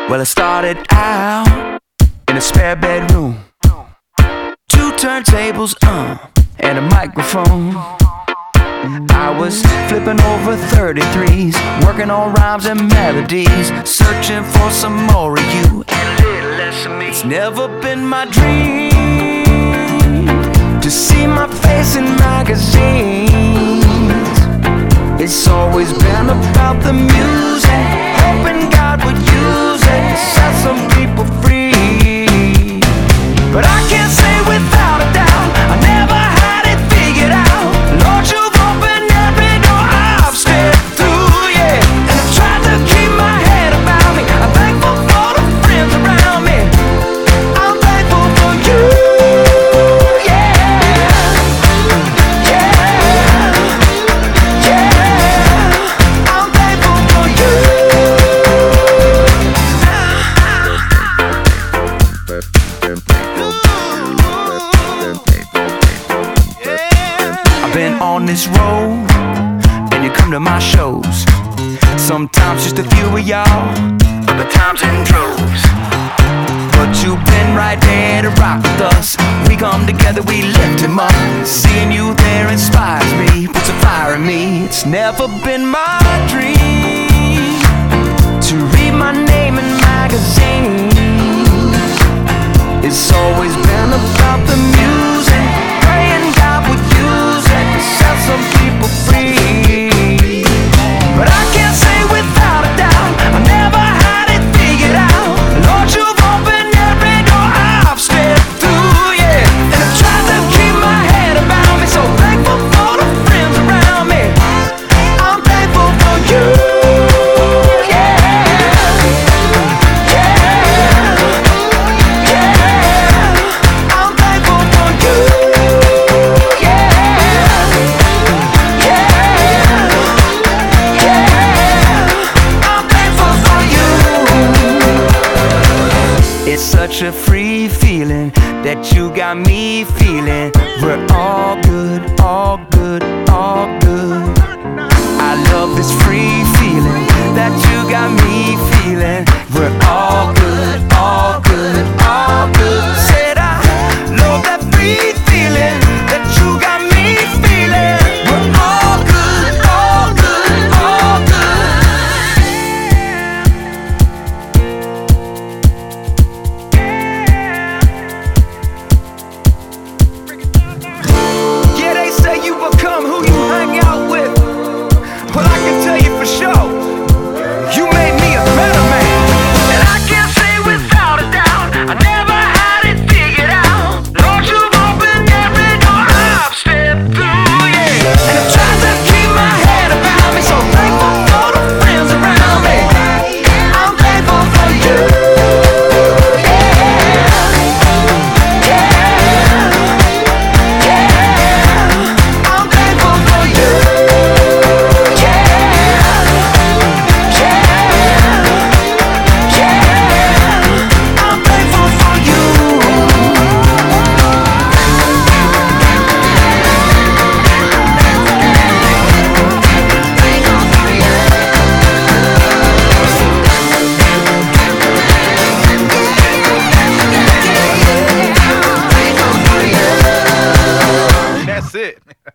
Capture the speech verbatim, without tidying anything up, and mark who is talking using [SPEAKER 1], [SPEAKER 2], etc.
[SPEAKER 1] Well, I started out in a spare bedroom, two turntables, uh, and a microphone. I was flipping over thirty-threes, working on rhymes and melodies, searching for some more of you and a little less of me. It's never been my dream to see my face in magazines. It's always been about the music, hoping God would use it to set some people free. But I can't say without a doubt I never had it figured out. Lord, you've opened every door I've stepped through, yeah. And I've tried to keep my head about me. I'm thankful for the friends around me. I'm thankful for you, yeah. Yeah, yeah. I'm thankful for you. I've been on this road, and you come to my shows. Sometimes just a few of y'all, other times in droves. But you've been right there to rock with us. We come together, we lift him up. Seeing you there inspires me, puts a fire in me. It's never been my dream to read my name in magazines. It's always been about the music, praying God would use it to set some people free. But I can't say without a doubt I never had it figured out. Lord, you've opened every door I've stepped through, yeah. And I've tried to keep my head about me, so thankful for the friends around me. I'm thankful for you, yeah. Yeah, yeah. I'm thankful for you, yeah. It's such a free feeling that you got me feeling. We're all good, all good, all good. I love this free feeling that you got me feeling. We're all good, all good, all good. Said I love that free feeling that you got me feeling. We're all good, all good, all good. Yeah, they say you become who you hang out with. Well, I can tell you for sure, you made me a better man. And I can't say without a doubt I never had it figured out. Lord, you've opened every door I've stepped through, yeah. And I've tried to keep my head about me, so thankful for the friends around me. I'm thankful for you, yeah. Yeah, yeah. I'm thankful for you, yeah. Yeah, yeah. I'm thankful for you.
[SPEAKER 2] That's it.